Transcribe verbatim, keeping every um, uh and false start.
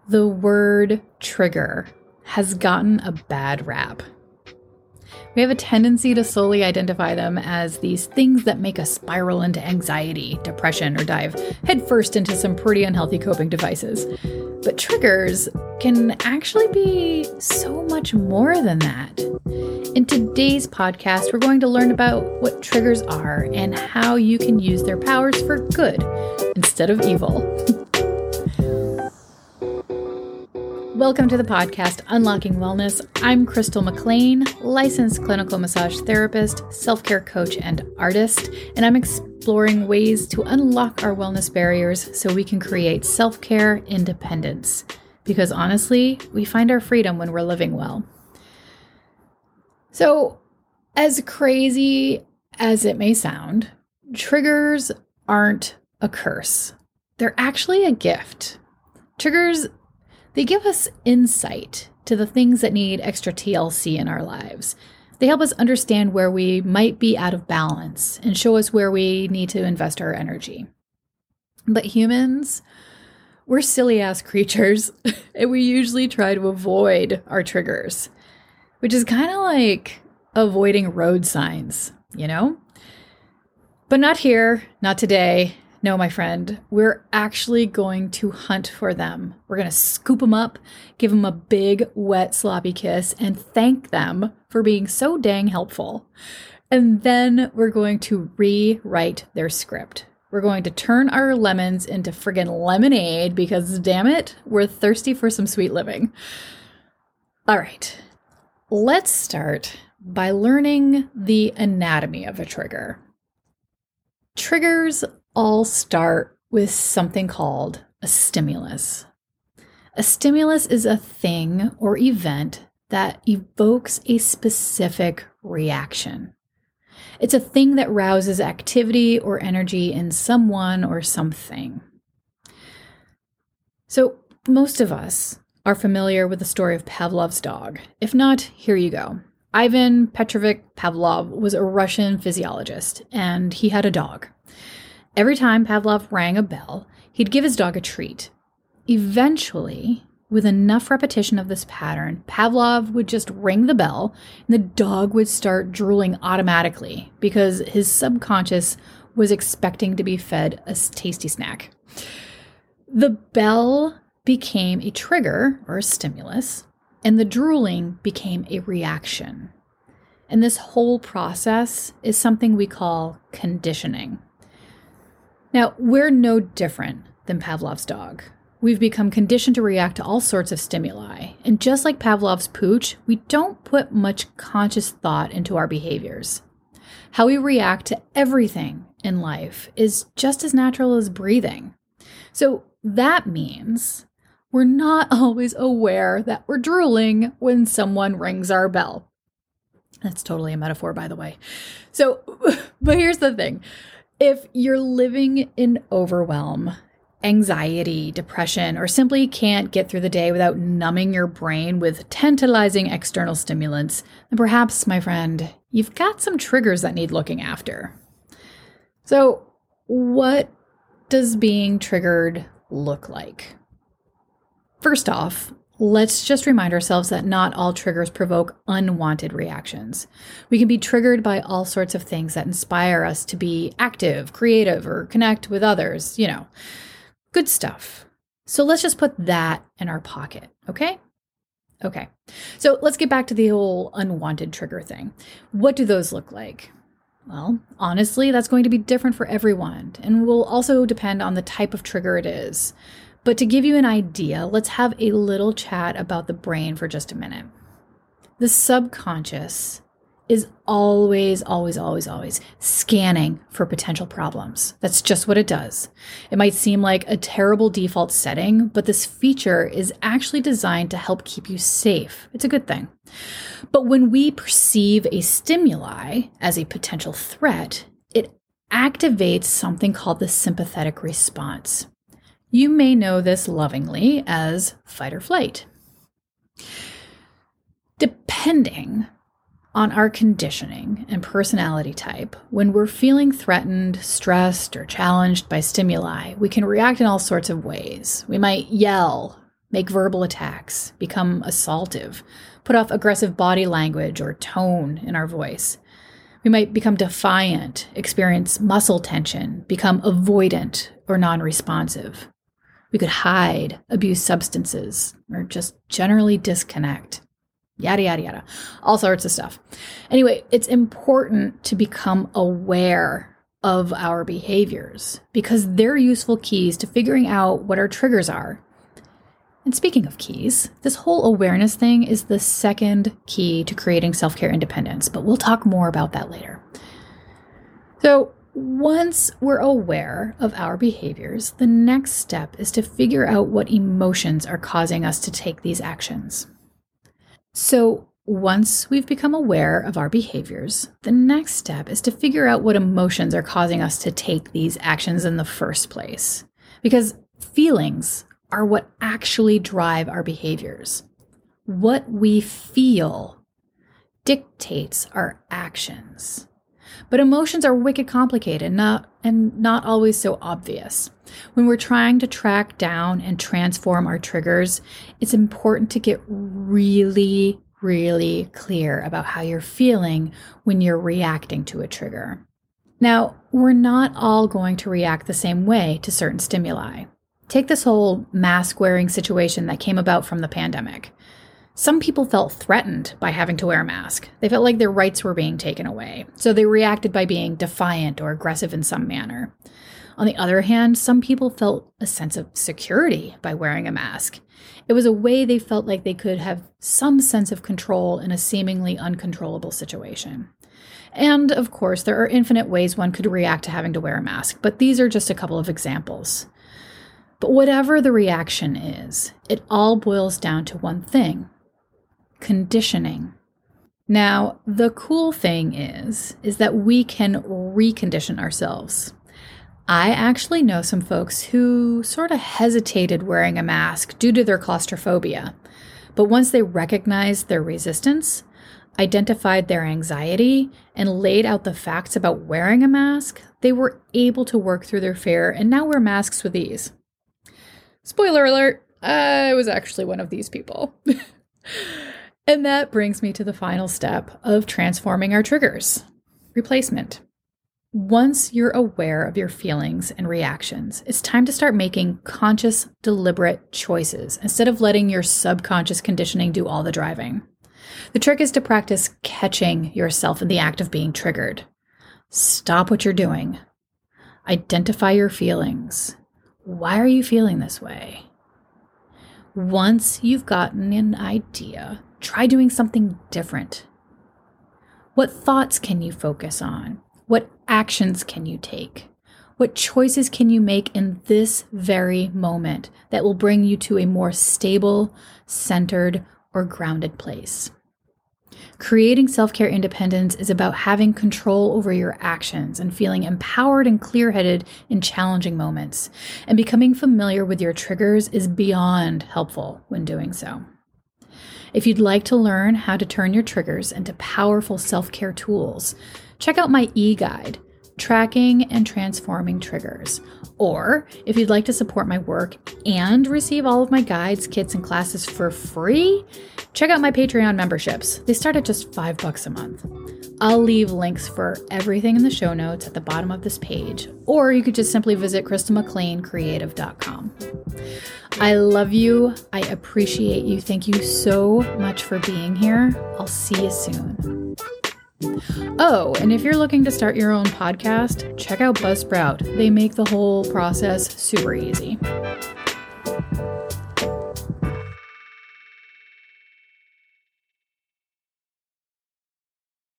The word trigger has gotten a bad rap. We have a tendency to solely identify them as these things that make us spiral into anxiety, depression, or dive headfirst into some pretty unhealthy coping devices. But triggers can actually be so much more than that. In today's podcast, we're going to learn about what triggers are and how you can use their powers for good instead of evil. Welcome to the podcast, Unlocking Wellness. I'm Crystal McLean, licensed clinical massage therapist, self-care coach, and artist, and I'm exploring ways to unlock our wellness barriers so we can create self-care independence. Because honestly, we find our freedom when we're living well. So, as crazy as it may sound, triggers aren't a curse. They're actually a gift. Triggers They give us insight to the things that need extra T L C in our lives. They help us understand where we might be out of balance and show us where we need to invest our energy. But humans, we're silly-ass creatures, and we usually try to avoid our triggers, which is kind of like avoiding road signs, you know? But not here, not today. No, my friend, we're actually going to hunt for them. We're going to scoop them up, give them a big, wet, sloppy kiss, and thank them for being so dang helpful. And then we're going to rewrite their script. We're going to turn our lemons into friggin' lemonade because, damn it, we're thirsty for some sweet living. All right, let's start by learning the anatomy of a trigger. Triggers all start with something called a stimulus. A stimulus is a thing or event that evokes a specific reaction. It's a thing that rouses activity or energy in someone or something. So most of us are familiar with the story of Pavlov's dog. If not, here you go. Ivan Petrovich Pavlov was a Russian physiologist, and he had a dog. Every time Pavlov rang a bell, he'd give his dog a treat. Eventually, with enough repetition of this pattern, Pavlov would just ring the bell, and the dog would start drooling automatically because his subconscious was expecting to be fed a tasty snack. The bell became a trigger, or a stimulus, and the drooling became a reaction. And this whole process is something we call conditioning. Now, we're no different than Pavlov's dog. We've become conditioned to react to all sorts of stimuli. And just like Pavlov's pooch, we don't put much conscious thought into our behaviors. How we react to everything in life is just as natural as breathing. So that means we're not always aware that we're drooling when someone rings our bell. That's totally a metaphor, by the way. So, but here's the thing. If you're living in overwhelm, anxiety, depression, or simply can't get through the day without numbing your brain with tantalizing external stimulants, then perhaps, my friend, you've got some triggers that need looking after. So, what does being triggered look like? First off, let's just remind ourselves that not all triggers provoke unwanted reactions. We can be triggered by all sorts of things that inspire us to be active, creative, or connect with others, you know, good stuff. So let's just put that in our pocket, okay? Okay, so let's get back to the whole unwanted trigger thing. What do those look like? Well, honestly, that's going to be different for everyone and will also depend on the type of trigger it is. But to give you an idea, let's have a little chat about the brain for just a minute. The subconscious is always, always, always, always scanning for potential problems. That's just what it does. It might seem like a terrible default setting, but this feature is actually designed to help keep you safe. It's a good thing. But when we perceive a stimuli as a potential threat, it activates something called the sympathetic response. You may know this lovingly as fight or flight. Depending on our conditioning and personality type, when we're feeling threatened, stressed, or challenged by stimuli, we can react in all sorts of ways. We might yell, make verbal attacks, become assaultive, put off aggressive body language or tone in our voice. We might become defiant, experience muscle tension, become avoidant or non-responsive. We could hide, abuse substances, or just generally disconnect. Yada, yada, yada. All sorts of stuff. Anyway, it's important to become aware of our behaviors because they're useful keys to figuring out what our triggers are. And speaking of keys, this whole awareness thing is the second key to creating self-care independence, but we'll talk more about that later. So once we're aware of our behaviors, the next step is to figure out what emotions are causing us to take these actions. So once we've become aware of our behaviors, the next step is to figure out what emotions are causing us to take these actions in the first place. Because feelings are what actually drive our behaviors. What we feel dictates our actions. But emotions are wicked complicated not, and not always so obvious. When we're trying to track down and transform our triggers, it's important to get really, really clear about how you're feeling when you're reacting to a trigger. Now, we're not all going to react the same way to certain stimuli. Take this whole mask-wearing situation that came about from the pandemic. Some people felt threatened by having to wear a mask. They felt like their rights were being taken away, so they reacted by being defiant or aggressive in some manner. On the other hand, some people felt a sense of security by wearing a mask. It was a way they felt like they could have some sense of control in a seemingly uncontrollable situation. And, of course, there are infinite ways one could react to having to wear a mask, but these are just a couple of examples. But whatever the reaction is, it all boils down to one thing: conditioning. Now, the cool thing is, is that we can recondition ourselves. I actually know some folks who sort of hesitated wearing a mask due to their claustrophobia. But once they recognized their resistance, identified their anxiety, and laid out the facts about wearing a mask, they were able to work through their fear and now wear masks with ease. Spoiler alert, I was actually one of these people. And that brings me to the final step of transforming our triggers: replacement. Once you're aware of your feelings and reactions, it's time to start making conscious, deliberate choices instead of letting your subconscious conditioning do all the driving. The trick is to practice catching yourself in the act of being triggered. Stop what you're doing. Identify your feelings. Why are you feeling this way? Once you've gotten an idea, try doing something different. What thoughts can you focus on? What actions can you take? What choices can you make in this very moment that will bring you to a more stable, centered, or grounded place? Creating self-care independence is about having control over your actions and feeling empowered and clear-headed in challenging moments. And becoming familiar with your triggers is beyond helpful when doing so. If you'd like to learn how to turn your triggers into powerful self-care tools, check out my e-guide, Tracking and Transforming Triggers. Or if you'd like to support my work and receive all of my guides, kits, and classes for free, check out my Patreon memberships. They start at just five bucks a month. I'll leave links for everything in the show notes at the bottom of this page, or you could just simply visit crystal mclean creative dot com. I love you. I appreciate you. Thank you so much for being here. I'll see you soon. Oh, and if you're looking to start your own podcast, check out Buzzsprout. They make the whole process super easy.